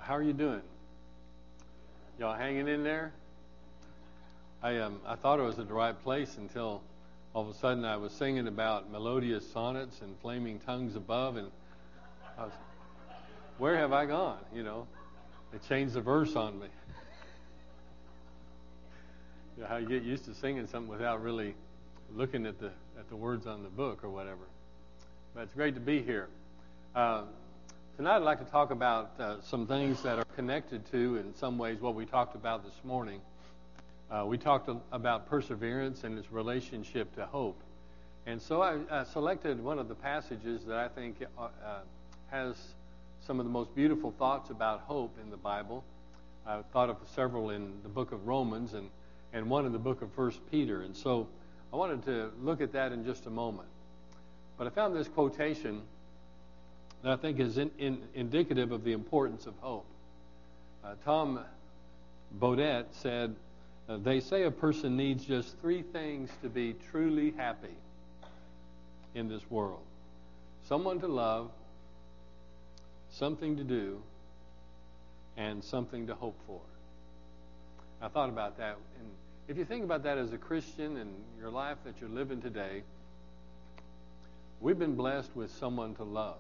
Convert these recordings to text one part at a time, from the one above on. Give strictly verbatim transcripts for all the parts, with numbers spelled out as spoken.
How are you doing? Y'all hanging in there? I um I thought I was at the right place until all of a sudden I was singing about melodious sonnets and flaming tongues above, and I was, where have I gone? You know, they changed the verse on me. You know, how you get used to singing something without really looking at the at the words on the book or whatever. But it's great to be here. Uh, Tonight I'd like to talk about uh, some things that are connected to, in some ways, what we talked about this morning. Uh, we talked a- about perseverance and its relationship to hope. And so I uh, selected one of the passages that I think uh, uh, has some of the most beautiful thoughts about hope in the Bible. I thought of several in the book of Romans and, and one in the book of First Peter. And so I wanted to look at that in just a moment. But I found this quotation that I think is in, in, indicative of the importance of hope. Uh, Tom Baudet said, uh, they say a person needs just three things to be truly happy in this world. Someone to love, something to do, and something to hope for. I thought about that. And if you think about that as a Christian in your life that you're living today, we've been blessed with someone to love.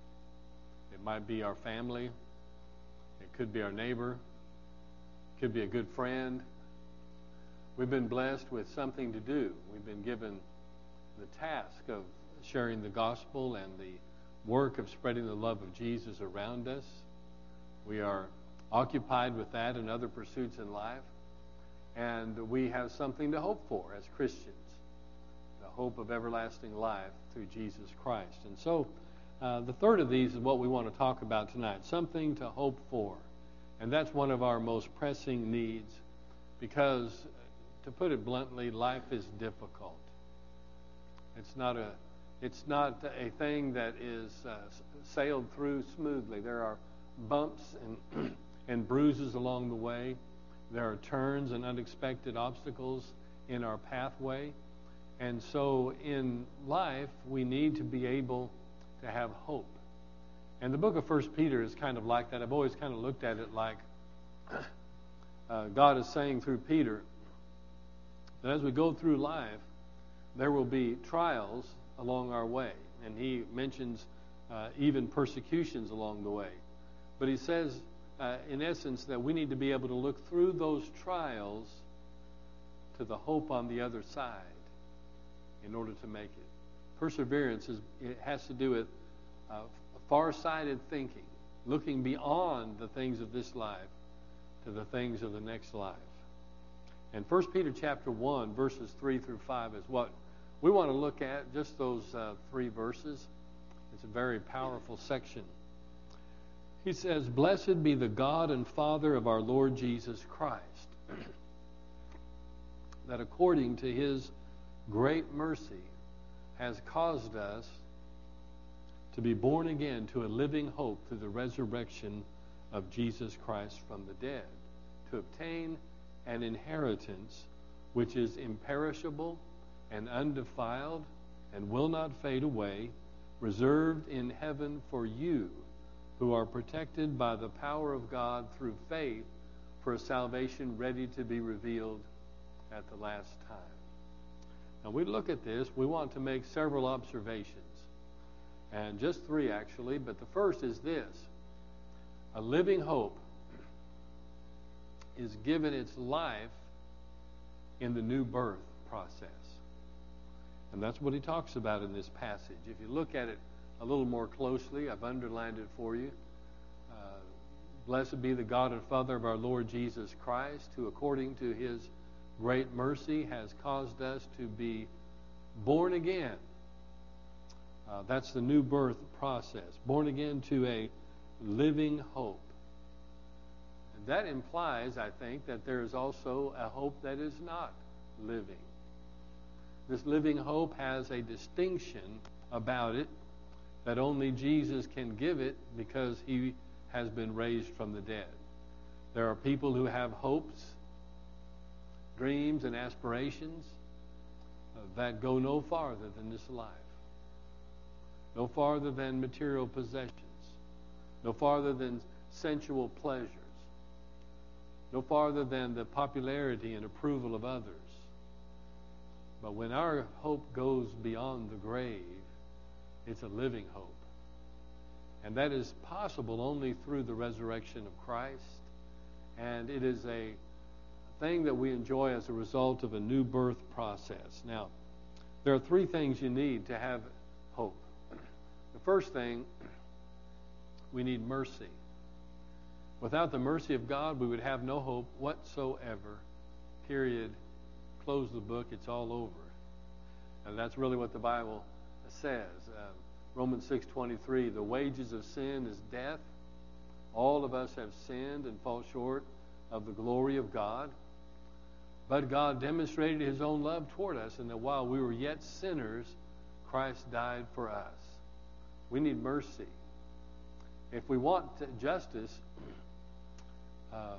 It might be our family. It could be our neighbor. It could be a good friend. We've been blessed with something to do. We've been given the task of sharing the gospel and the work of spreading the love of Jesus around us. We are occupied with that and other pursuits in life. And we have something to hope for as Christians, the hope of everlasting life through Jesus Christ. And so, Uh, the third of these is what we want to talk about tonight, something to hope for. And that's one of our most pressing needs because, to put it bluntly, life is difficult. It's not a, it's not a thing that is uh, sailed through smoothly. There are bumps and, and bruises along the way. There are turns and unexpected obstacles in our pathway. And so in life, we need to be able to have hope. And the book of First Peter is kind of like that. I've always kind of looked at it like uh, God is saying through Peter that as we go through life, there will be trials along our way. And he mentions uh, even persecutions along the way. But he says, uh, in essence, that we need to be able to look through those trials to the hope on the other side in order to make it. Perseverance is, it has to do with uh, far-sighted thinking, looking beyond the things of this life to the things of the next life. And First Peter chapter one, verses three through five is what we want to look at, just those uh, three verses. It's a very powerful section. He says, "Blessed be the God and Father of our Lord Jesus Christ, that according to his great mercy has caused us to be born again to a living hope through the resurrection of Jesus Christ from the dead, to obtain an inheritance which is imperishable and undefiled and will not fade away, reserved in heaven for you, who are protected by the power of God through faith for a salvation ready to be revealed at the last time." Now, we look at this, we want to make several observations, and just three actually, but the first is this. A living hope is given its life in the new birth process. And that's what he talks about in this passage. If you look at it a little more closely, I've underlined it for you. Uh, Blessed be the God and Father of our Lord Jesus Christ, who according to his great mercy has caused us to be born again. Uh, that's the new birth process. Born again to a living hope. And that implies, I think, that there is also a hope that is not living. This living hope has a distinction about it that only Jesus can give it because he has been raised from the dead. There are people who have hopes, dreams, and aspirations uh, that go no farther than this life, no farther than material possessions, no farther than sensual pleasures, no farther than the popularity and approval of others. But when our hope goes beyond the grave, it's a living hope. And that is possible only through the resurrection of Christ. And it is a thing that we enjoy as a result of a new birth process. Now, there are three things you need to have hope. The first thing, we need mercy. Without the mercy of God, we would have no hope whatsoever. Period. Close the book. It's all over. And that's really what the Bible says. Uh, Romans six twenty-three, the wages of sin is death. All of us have sinned and fall short of the glory of God. But God demonstrated his own love toward us, and that while we were yet sinners, Christ died for us. We need mercy. If we want justice, uh,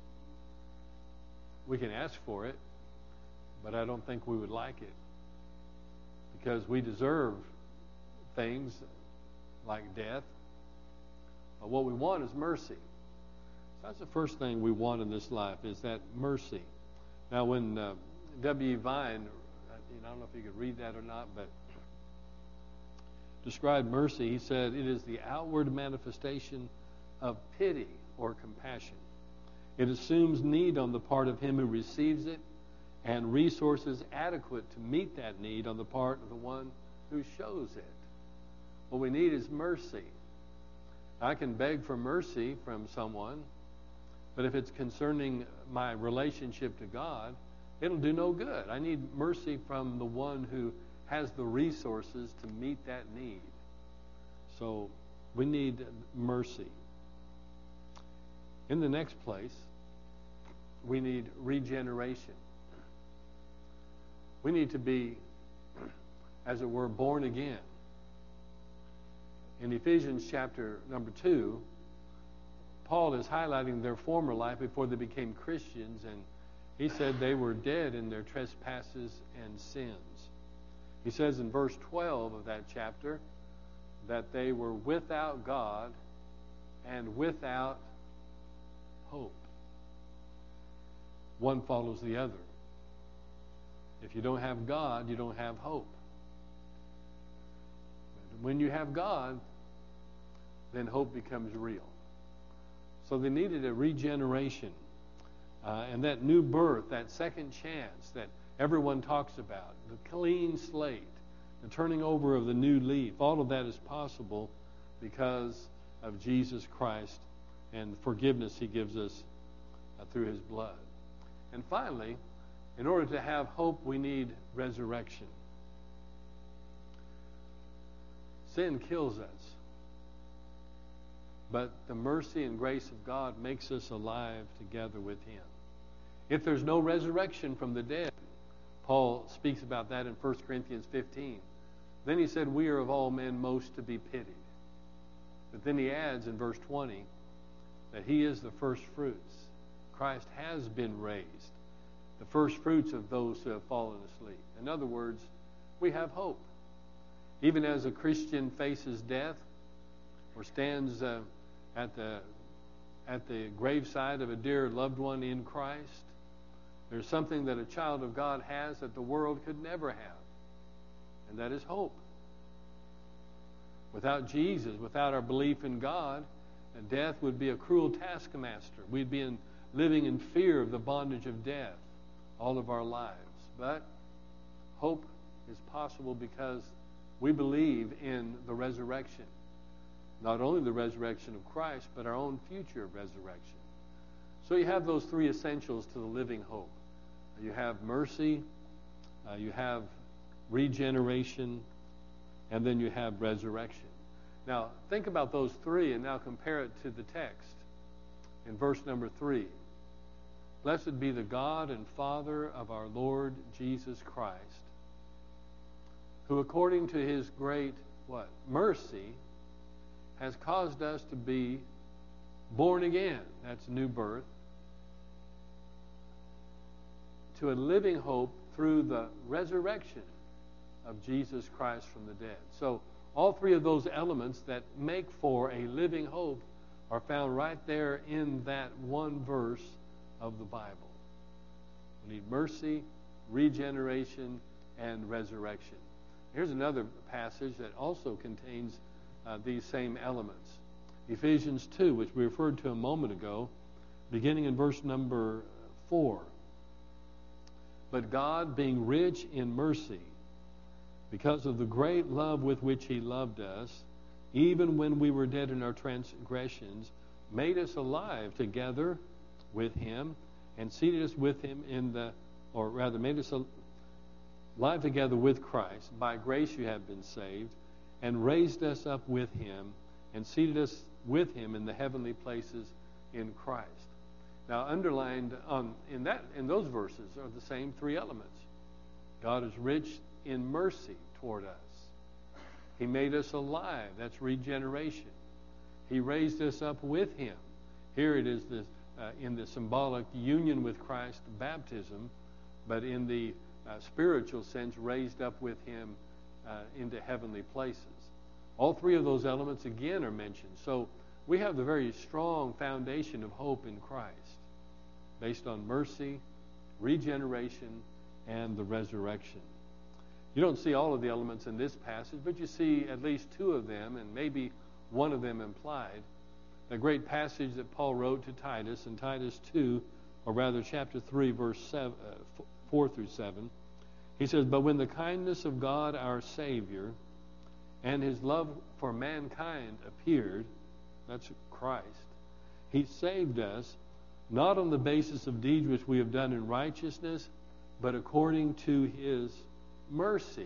we can ask for it, but I don't think we would like it, because we deserve things like death. But what we want is mercy. So that's the first thing we want in this life, is that mercy. Now, when uh, W. Vine, I don't know if you could read that or not, but described mercy, he said, it is the outward manifestation of pity or compassion. It assumes need on the part of him who receives it, and resources adequate to meet that need on the part of the one who shows it. What we need is mercy. I can beg for mercy from someone, but if it's concerning my relationship to God, it'll do no good. I need mercy from the one who has the resources to meet that need. So we need mercy. In the next place, we need regeneration. We need to be, as it were, born again. In Ephesians chapter number two, Paul is highlighting their former life before they became Christians, and he said they were dead in their trespasses and sins. He says in verse twelve of that chapter that they were without God and without hope. One follows the other. If you don't have God, you don't have hope. When you have God, then hope becomes real. So they needed a regeneration. Uh, and that new birth, that second chance that everyone talks about, the clean slate, the turning over of the new leaf, all of that is possible because of Jesus Christ and the forgiveness he gives us uh, through his blood. And finally, in order to have hope, we need resurrection. Sin kills us, but the mercy and grace of God makes us alive together with him. If there's no resurrection from the dead, Paul speaks about that in First Corinthians fifteen. Then he said, we are of all men most to be pitied. But then he adds in verse twenty that he is the first fruits. Christ has been raised, the first fruits of those who have fallen asleep. In other words, we have hope. Even as a Christian faces death or stands uh, at the at the graveside of a dear loved one in Christ, there's something that a child of God has that the world could never have, and that is hope. Without Jesus, without our belief in God, death would be a cruel taskmaster. We'd be in, living in fear of the bondage of death all of our lives. But hope is possible because we believe in the resurrection. Not only the resurrection of Christ, but our own future resurrection. So you have those three essentials to the living hope. You have mercy, uh, you have regeneration, and then you have resurrection. Now, think about those three and now compare it to the text in verse number three. Blessed be the God and Father of our Lord Jesus Christ, who according to his great, what? Mercy, has caused us to be born again. That's new birth. To a living hope through the resurrection of Jesus Christ from the dead. So all three of those elements that make for a living hope are found right there in that one verse of the Bible. We need mercy, regeneration, and resurrection. Here's another passage that also contains uh, these same elements. Ephesians two, which we referred to a moment ago, beginning in verse number four. But God, being rich in mercy, because of the great love with which he loved us, even when we were dead in our transgressions, made us alive together with him, and seated us with him in the, or rather made us alive together with Christ. By grace you have been saved, and raised us up with him, and seated us with him in the heavenly places in Christ. Now, underlined on in that in those verses are the same three elements. God is rich in mercy toward us. He made us alive. That's regeneration. He raised us up with him. Here it is this, uh, in the symbolic union with Christ, baptism, but in the uh, spiritual sense, raised up with him uh, into heavenly places. All three of those elements again are mentioned. So we have the very strong foundation of hope in Christ, based on mercy, regeneration, and the resurrection. You don't see all of the elements in this passage, but you see at least two of them, and maybe one of them implied. The great passage that Paul wrote to Titus in Titus two, or rather chapter three, verse seven, uh, four through seven. He says, "But when the kindness of God our Savior and his love for mankind appeared," that's Christ, he saved us, not on the basis of deeds which we have done in righteousness, but according to his mercy,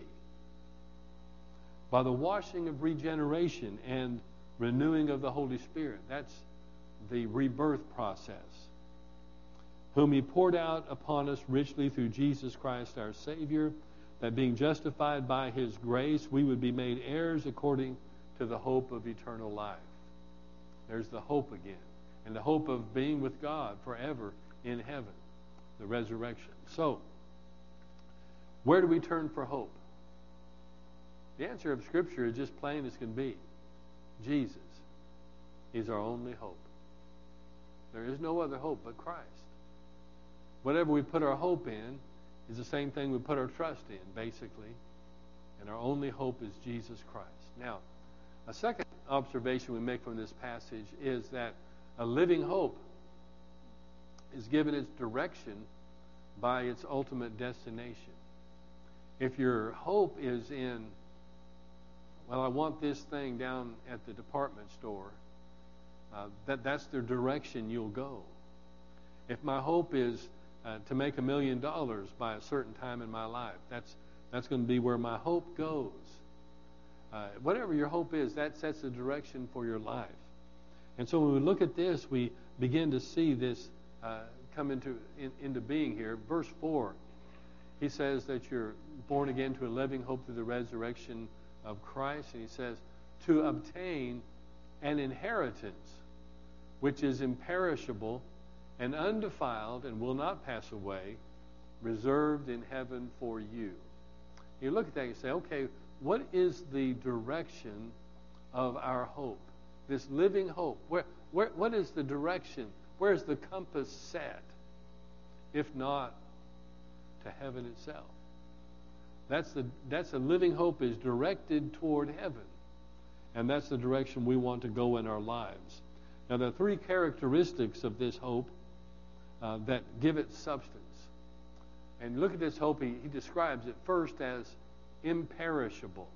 by the washing of regeneration and renewing of the Holy Spirit. That's the rebirth process. Whom he poured out upon us richly through Jesus Christ our Savior, that being justified by his grace, we would be made heirs according to the hope of eternal life. There's the hope again. And the hope of being with God forever in heaven, the resurrection. So, where do we turn for hope? The answer of Scripture is just plain as can be. Jesus is our only hope. There is no other hope but Christ. Whatever we put our hope in is the same thing we put our trust in, basically. And our only hope is Jesus Christ. Now, a second observation we make from this passage is that a living hope is given its direction by its ultimate destination. If your hope is in, well, I want this thing down at the department store, uh, that, that's the direction you'll go. If my hope is uh, to make a million dollars by a certain time in my life, that's, that's going to be where my hope goes. Uh, whatever your hope is, that sets the direction for your life. And so when we look at this, we begin to see this uh, come into in, into being here. Verse four, he says that you're born again to a living hope through the resurrection of Christ. And he says, to obtain an inheritance which is imperishable and undefiled and will not pass away, reserved in heaven for you. You look at that and you say, okay, what is the direction of our hope? This living hope. Where, where, what is the direction? Where is the compass set? If not to heaven itself. That's the that's a living hope is directed toward heaven. And that's the direction we want to go in our lives. Now, there are three characteristics of this hope uh, that give it substance. And look at this hope. He, he describes it first as imperishable.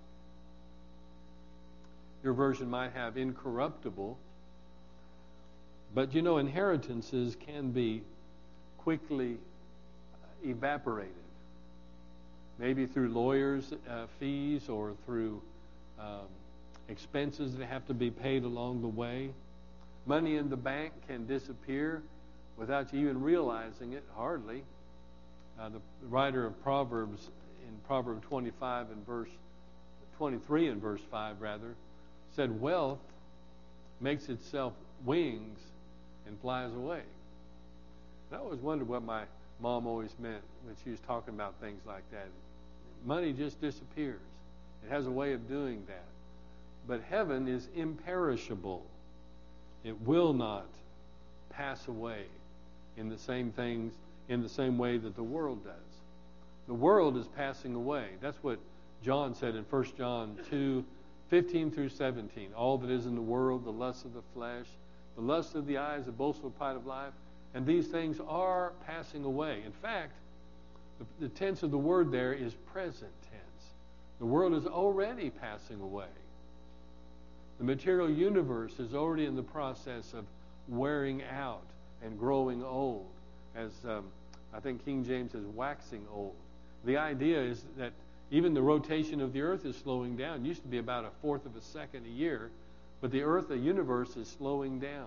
Your version might have incorruptible. But you know, inheritances can be quickly evaporated. Maybe through lawyers' uh, fees or through um, expenses that have to be paid along the way. Money in the bank can disappear without you even realizing it, hardly. Uh, the writer of Proverbs, in Proverbs twenty-five and verse twenty-three and verse five, rather, said, wealth makes itself wings and flies away. And I always wondered what my mom always meant when she was talking about things like that. Money just disappears. It has a way of doing that. But heaven is imperishable. It will not pass away in the same things, in the same way that the world does. The world is passing away. That's what John said in First John two, fifteen through seventeen. All that is in the world, the lust of the flesh, the lust of the eyes, the boastful pride of life, and these things are passing away. In fact, the, the tense of the word there is present tense. The world is already passing away. The material universe is already in the process of wearing out and growing old, as um, I think King James says, waxing old. The idea is that even the rotation of the earth is slowing down. It used to be about a fourth of a second a year, but the earth, the universe, is slowing down.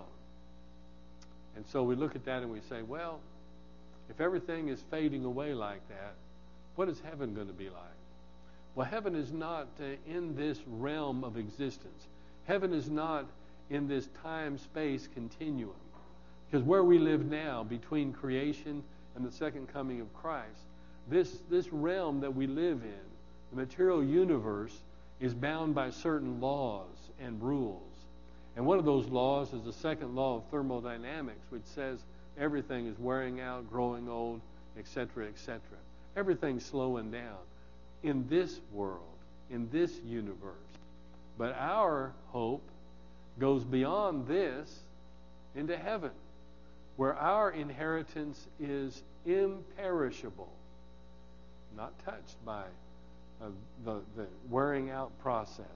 And so we look at that and we say, well, if everything is fading away like that, what is heaven going to be like? Well, heaven is not uh, in this realm of existence. Heaven is not in this time-space continuum. Because where we live now, between creation and the second coming of Christ, this, this realm that we live in, the material universe, is bound by certain laws and rules. And one of those laws is the second law of thermodynamics, which says everything is wearing out, growing old, et cetera, et cetera. Everything's slowing down in this world, in this universe. But our hope goes beyond this into heaven, where our inheritance is imperishable, not touched by uh, the, the wearing out process.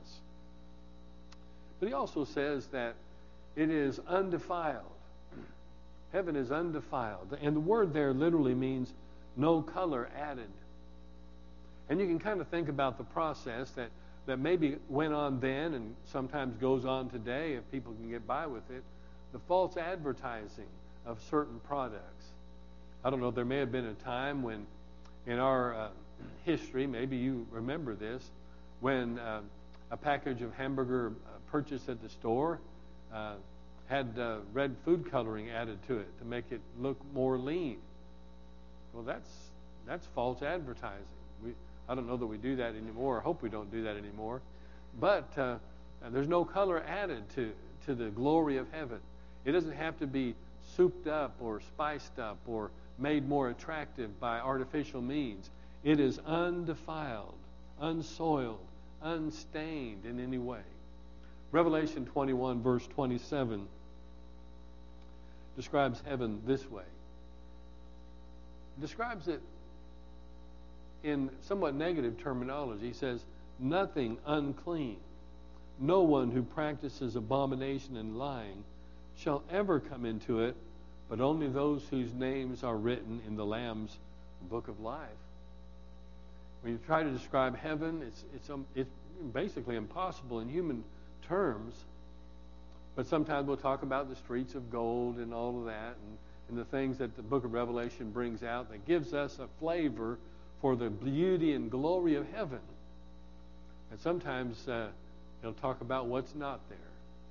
But he also says that it is undefiled. Heaven is undefiled. And the word there literally means no color added. And you can kind of think about the process that, that maybe went on then and sometimes goes on today, if people can get by with it, the false advertising of certain products. I don't know, there may have been a time when in our uh, history, maybe you remember this, when uh, a package of hamburger uh, purchased at the store uh, had uh, red food coloring added to it to make it look more lean. Well, that's that's false advertising. We, I don't know that we do that anymore. I hope we don't do that anymore. But uh, there's no color added to, to the glory of heaven. It doesn't have to be souped up or spiced up or made more attractive by artificial means. It is undefiled, unsoiled, unstained in any way. Revelation twenty-one, verse twenty-seven, describes heaven this way. It describes it in somewhat negative terminology. He says, nothing unclean, no one who practices abomination and lying shall ever come into it, but only those whose names are written in the Lamb's book of life. When you try to describe heaven, it's, it's, um, it's basically impossible in human terms, but sometimes we'll talk about the streets of gold and all of that, and, and the things that the book of Revelation brings out that gives us a flavor for the beauty and glory of heaven. And sometimes uh, he'll talk about what's not there.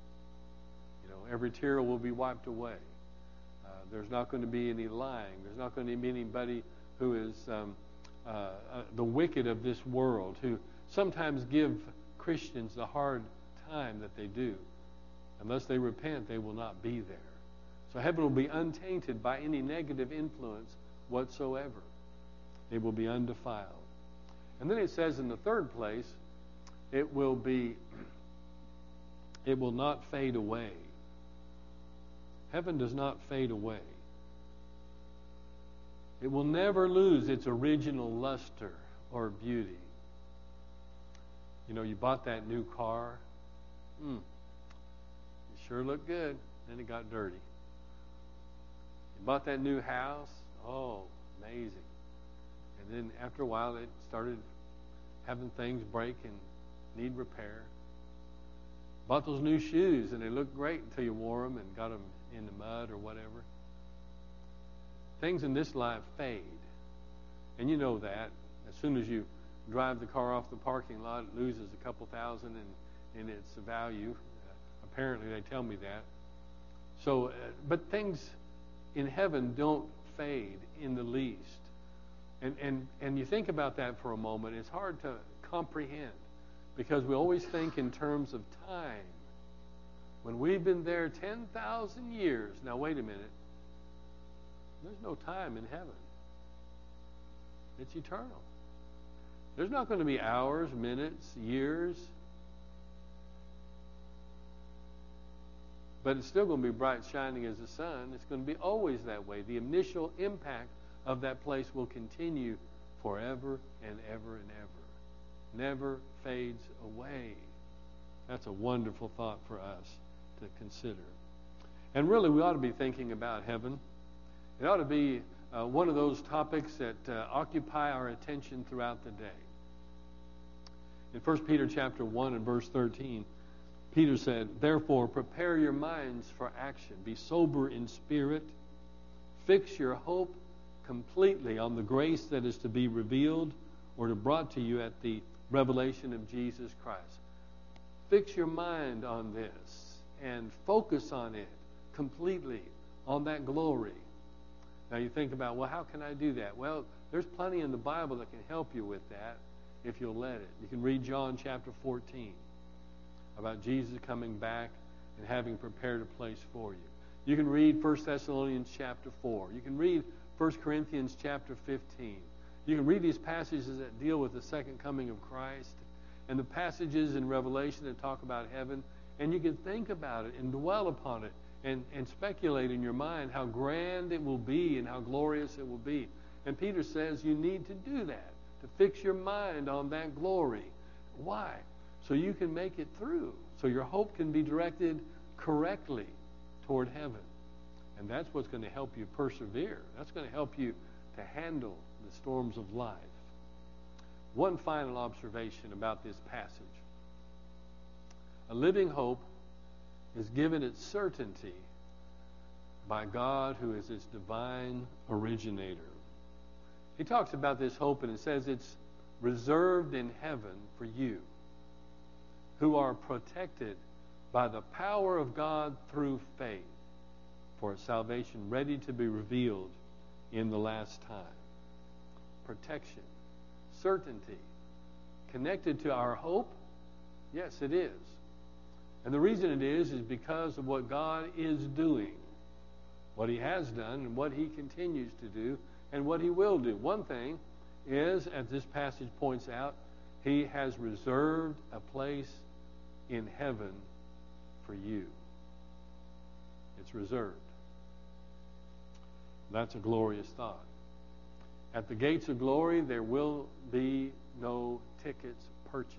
You know, every tear will be wiped away. Uh, there's not going to be any lying. There's not going to be anybody who is um, uh, uh, the wicked of this world, who sometimes give Christians the hard time that they do. Unless they repent, they will not be there. So heaven will be untainted by any negative influence whatsoever. It will be undefiled. And then it says in the third place, it will be, it will not fade away. Heaven does not fade away. It will never lose its original luster or beauty. You know, you bought that new car. Hmm. It sure looked good. Then it got dirty. You bought that new house. Oh, amazing. And then after a while, it started having things break and need repair. Bought those new shoes, and they looked great until you wore them and got them in the mud or whatever. Things in this life fade. And you know that. As soon as you drive the car off the parking lot, it loses a couple thousand in, in its value. Uh, apparently, they tell me that. So, uh, but things in heaven don't fade in the least. And, and, and you think about that for a moment, it's hard to comprehend because we always think in terms of time. when we've been there ten thousand years. Now, wait a minute. There's no time in heaven. It's eternal. There's not going to be hours, minutes, years. But it's still going to be bright, shining as the sun. It's going to be always that way. The initial impact of that place will continue forever and ever and ever. Never fades away. That's a wonderful thought for us to consider. And really, we ought to be thinking about heaven. It ought to be uh, one of those topics that uh, occupy our attention throughout the day. In First Peter chapter one and verse thirteen, Peter said, "Therefore, prepare your minds for action. Be sober in spirit. Fix your hope completely on the grace that is to be revealed or to brought to you at the revelation of Jesus Christ." Fix your mind on this and focus on it completely, on that glory. Now you think about, well, how can I do that? Well, there's plenty in the Bible that can help you with that if you'll let it. You can read John chapter fourteen about Jesus coming back and having prepared a place for you. You can read First Thessalonians chapter four. You can read First Corinthians chapter fifteen. You can read these passages that deal with the second coming of Christ and the passages in Revelation that talk about heaven, and you can think about it and dwell upon it and, and speculate in your mind how grand it will be and how glorious it will be. And Peter says you need to do that, to fix your mind on that glory. Why? So you can make it through, so your hope can be directed correctly toward heaven. And that's what's going to help you persevere. That's going to help you to handle the storms of life. One final observation about this passage. A living hope is given its certainty by God, who is its divine originator. He talks about this hope and it says it's reserved in heaven for you, who are protected by the power of God through faith for a salvation ready to be revealed in the last time. Protection, certainty, connected to our hope? Yes, it is. And the reason it is is because of what God is doing, what He has done and what He continues to do and what He will do. One thing is, as this passage points out, He has reserved a place in heaven for you. It's reserved. That's a glorious thought. At the gates of glory, there will be no tickets purchased.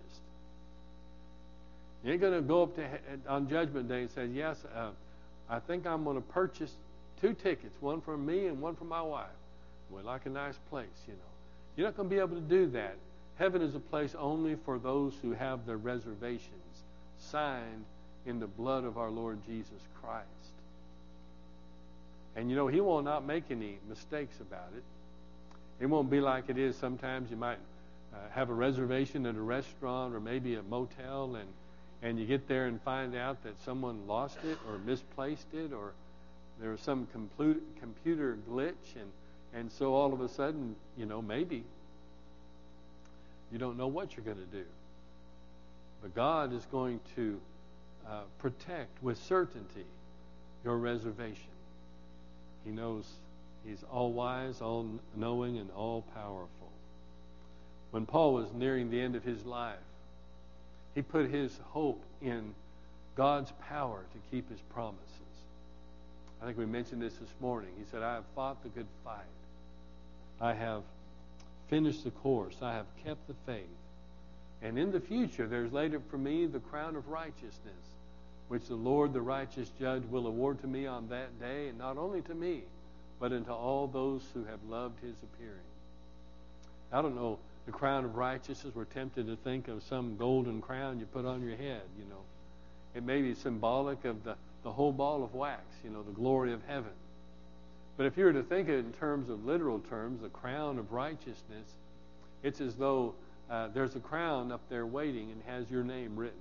You ain't going to go up to on Judgment Day and say, yes, uh, I think I'm going to purchase two tickets, one for me and one for my wife. We like a nice place, you know. You're not going to be able to do that. Heaven is a place only for those who have their reservations signed in the blood of our Lord Jesus Christ. And you know, He will not make any mistakes about it. It won't be like it is sometimes. You might uh, have a reservation at a restaurant or maybe a motel, and, and you get there and find out that someone lost it or misplaced it, or there was some complu- computer glitch, and, and so all of a sudden, you know, maybe you don't know what you're going to do. But God is going to uh, protect with certainty your reservation. He knows. He's all-wise, all-knowing, and all-powerful. When Paul was nearing the end of his life, he put his hope in God's power to keep His promises. I think we mentioned this this morning. He said, I have fought the good fight. I have finished the course. I have kept the faith. And in the future, there's laid up for me the crown of righteousness, which the Lord, the righteous judge, will award to me on that day, and not only to me, but unto all those who have loved His appearing. I don't know, the crown of righteousness, we're tempted to think of some golden crown you put on your head, you know. It may be symbolic of the, the whole ball of wax, you know, the glory of heaven. But if you were to think of it in terms of literal terms, the crown of righteousness, it's as though uh, there's a crown up there waiting and has your name written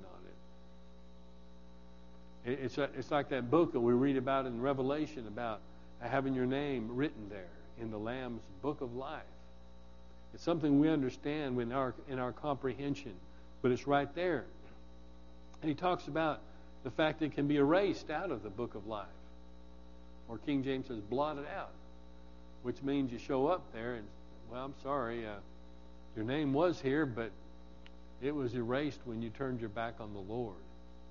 on it. it it's, a, it's like that book that we read about in Revelation about having your name written there in the Lamb's book of life. It's something we understand in our, in our comprehension, but it's right there. And he talks about the fact that it can be erased out of the book of life. Or King James says blotted out, which means you show up there and, well, I'm sorry, uh, your name was here, but it was erased when you turned your back on the Lord.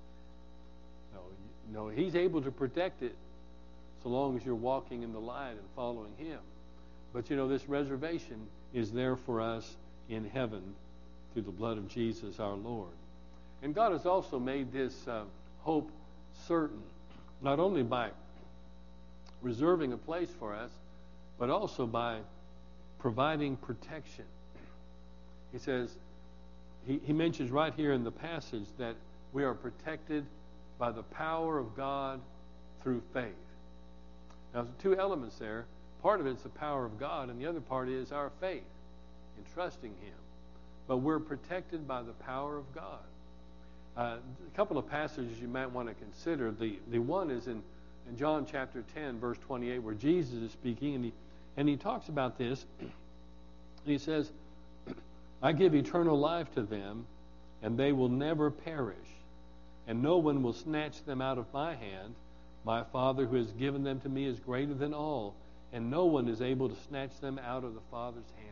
No, you, no, He's able to protect it so long as you're walking in the light and following Him. But, you know, this reservation is there for us in heaven through the blood of Jesus our Lord. And God has also made this uh, hope certain, not only by reserving a place for us, but also by providing protection. He says, he, he mentions right here in the passage that we are protected by the power of God through faith. Now, there's two elements there. Part of it's the power of God, and the other part is our faith in trusting Him. But we're protected by the power of God. Uh, a couple of passages you might want to consider. The, the one is in, in John chapter ten, verse twenty-eight, where Jesus is speaking, and he, and he talks about this. And he says, I give eternal life to them, and they will never perish, and no one will snatch them out of my hand. My Father who has given them to me is greater than all, and no one is able to snatch them out of the Father's hand.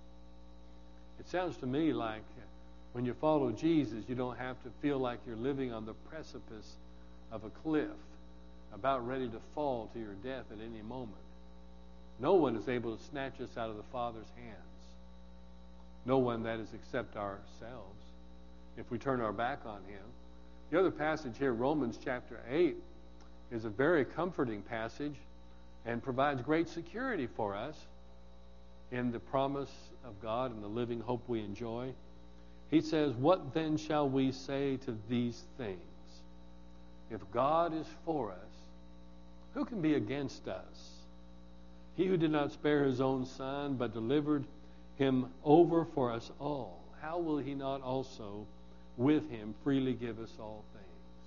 It sounds to me like when you follow Jesus, you don't have to feel like you're living on the precipice of a cliff, about ready to fall to your death at any moment. No one is able to snatch us out of the Father's hands. No one, that is, except ourselves, if we turn our back on Him. The other passage here, Romans chapter eight, is a very comforting passage and provides great security for us in the promise of God and the living hope we enjoy. He says, what then shall we say to these things? If God is for us, who can be against us? He who did not spare His own Son, but delivered Him over for us all, how will He not also with Him freely give us all things?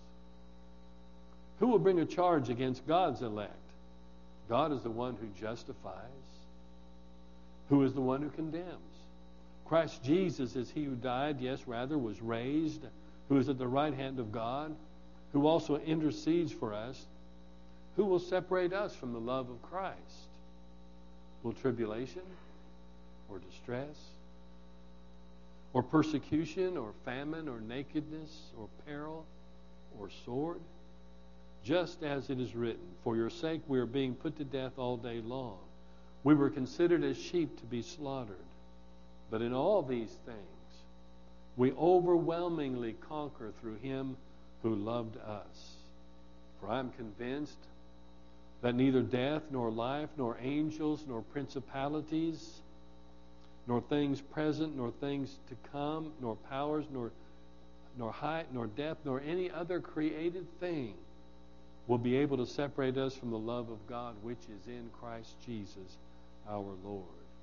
Who will bring a charge against God's elect? God is the one who justifies. Who is the one who condemns? Christ Jesus is He who died, yes, rather, was raised, who is at the right hand of God, who also intercedes for us. Who will separate us from the love of Christ? Will tribulation, or distress, or persecution, or famine, or nakedness, or peril, or sword? Just as it is written, for your sake we are being put to death all day long. We were considered as sheep to be slaughtered. But in all these things, we overwhelmingly conquer through Him who loved us. For I am convinced that neither death, nor life, nor angels, nor principalities, nor things present, nor things to come, nor powers, nor, nor height, nor depth, nor any other created thing will be able to separate us from the love of God which is in Christ Jesus our Lord.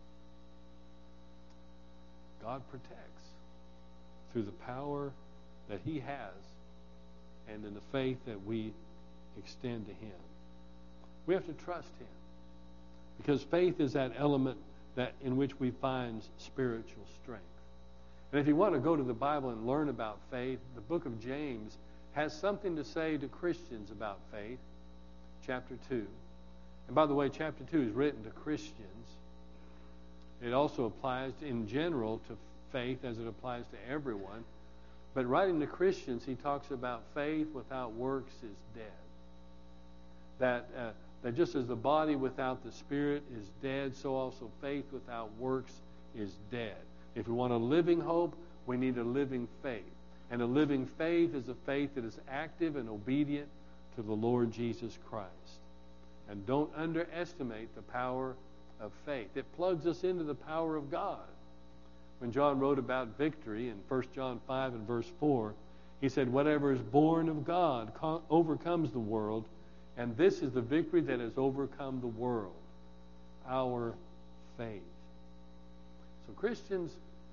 God protects through the power that He has and in the faith that we extend to Him. We have to trust Him, because faith is that element that in which we find spiritual strength. And if you want to go to the Bible and learn about faith, the book of James has something to say to Christians about faith, chapter two. And by the way, chapter two is written to Christians. It also applies in general to faith as it applies to everyone. But writing to Christians, he talks about faith without works is dead. That, uh, that just as the body without the spirit is dead, so also faith without works is dead. If we want a living hope, we need a living faith. And a living faith is a faith that is active and obedient to the Lord Jesus Christ. And don't underestimate the power of faith. It plugs us into the power of God. When John wrote about victory in First John five and verse four, he said, whatever is born of God co- overcomes the world, and this is the victory that has overcome the world, our faith. So Christians,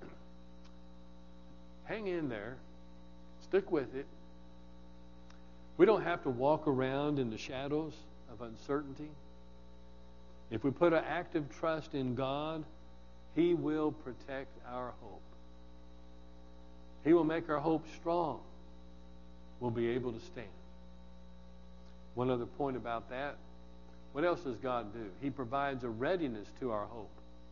hang in there. Stick with it. We don't have to walk around in the shadows of uncertainty. If we put an active trust in God, He will protect our hope. He will make our hope strong. We'll be able to stand. One other point about that. What else does God do? He provides a readiness to our hope.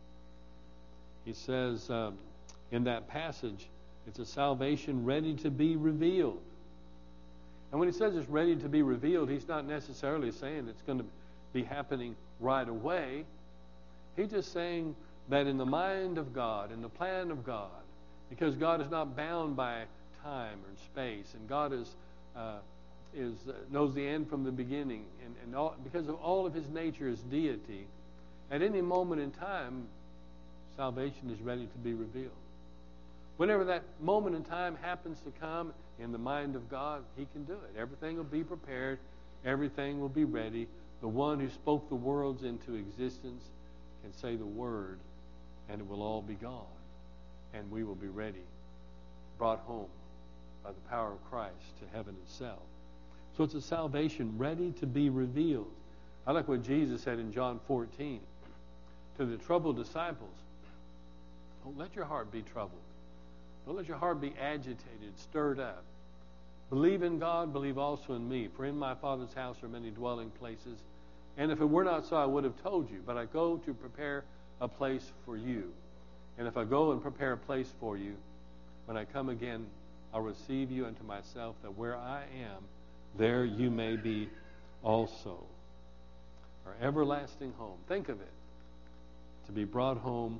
He says um, in that passage, it's a salvation ready to be revealed. And when he says it's ready to be revealed, he's not necessarily saying it's going to be happening right away. He's just saying that in the mind of God, in the plan of God, because God is not bound by time or space, and God is uh, is uh, knows the end from the beginning, and, and all, because of all of his nature as deity, at any moment in time, salvation is ready to be revealed. Whenever that moment in time happens to come in the mind of God, he can do it. Everything will be prepared. Everything will be ready. The one who spoke the worlds into existence can say the word, and it will all be gone. And we will be ready, brought home by the power of Christ to heaven itself. So it's a salvation ready to be revealed. I like what Jesus said in John fourteen to the troubled disciples. Don't let your heart be troubled. Don't let your heart be agitated, stirred up. Believe in God, believe also in me. For in my Father's house are many dwelling places. And if it were not so, I would have told you. But I go to prepare a place for you. And if I go and prepare a place for you, when I come again, I'll receive you unto myself, that where I am, there you may be also. Our everlasting home. Think of it. To be brought home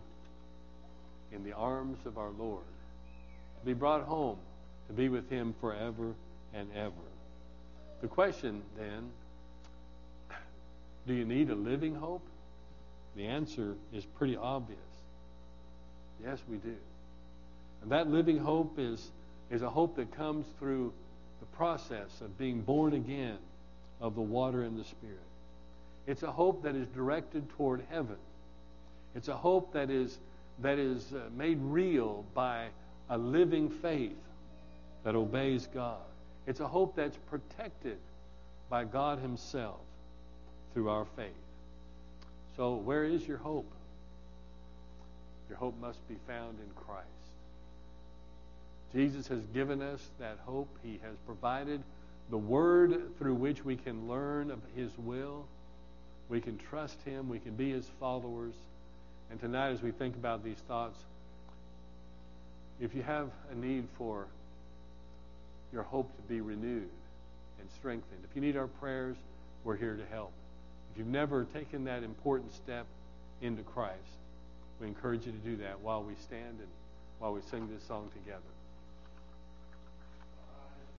in the arms of our Lord. To be brought home to be with him forever and ever. The question then, do you need a living hope? The answer is pretty obvious. Yes, we do. And that living hope is, is a hope that comes through the process of being born again of the water and the Spirit. It's a hope that is directed toward heaven. It's a hope that is, that is uh, made real by a living faith that obeys God. It's a hope that's protected by God himself through our faith. So where is your hope? Your hope must be found in Christ. Jesus has given us that hope. He has provided the word through which we can learn of his will. We can trust him. We can be his followers. And tonight, as we think about these thoughts, if you have a need for your hope to be renewed and strengthened, if you need our prayers, we're here to help. If you've never taken that important step into Christ, we encourage you to do that while we stand and while we sing this song together.